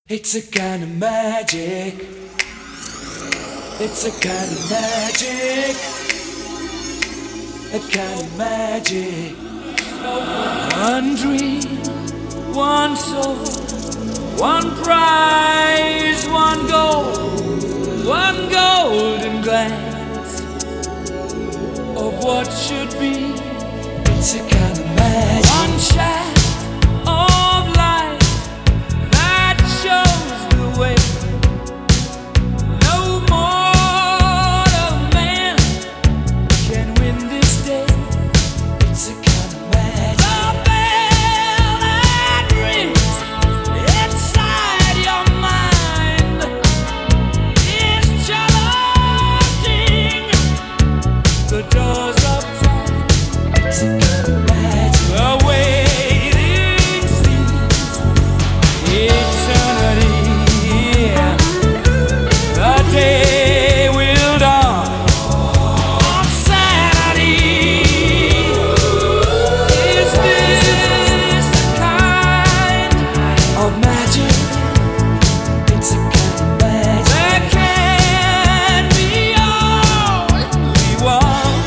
It's a kind of magic. It's a kind of magic. A kind of magic. One dream, one soul, one prize, one golden glance of what should be. It's a kind of magic. One shaft of light that shows the way. No mortal man can win this day. It's a kind of magic. The bell that rings inside your mind is challenging the doors of time. It's a kind of magic. The waiting seems eternity. The day will dawn on Saturday. Is this the kind of magic? It's a kind of magic. There can be only one.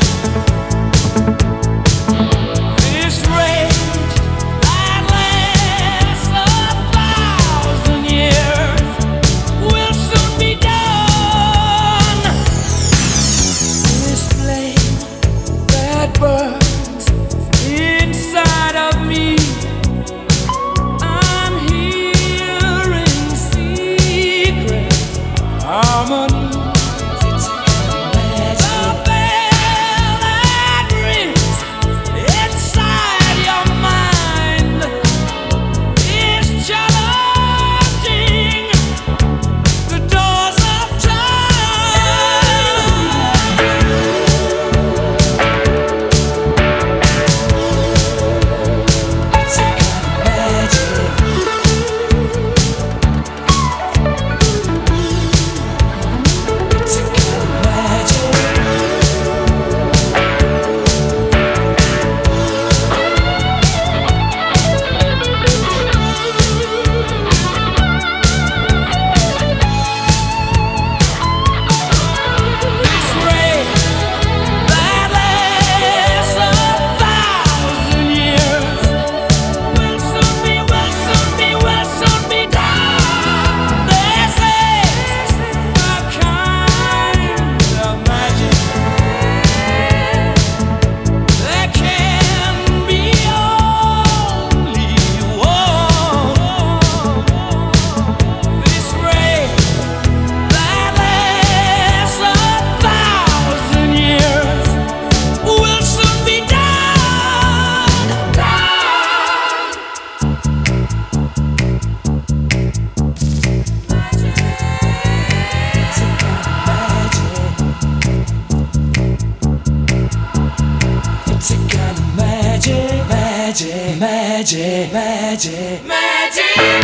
This rage that lasts 1,000 years will soon be done. This flame that burns inside of me, I'm hearing secret harmonies. It's a kind of magic. The bell that rings inside your mind is challenging the doors of time. It's a kind of magic. It's a kind of magic. This ray that lasts 1,000 years will soon be done. This is a kind of magic. There can be only one. This ray that lasts 1,000 years will soon be done. It's a kind of magic. It's a kind of magic, magic, magic, magic, magic.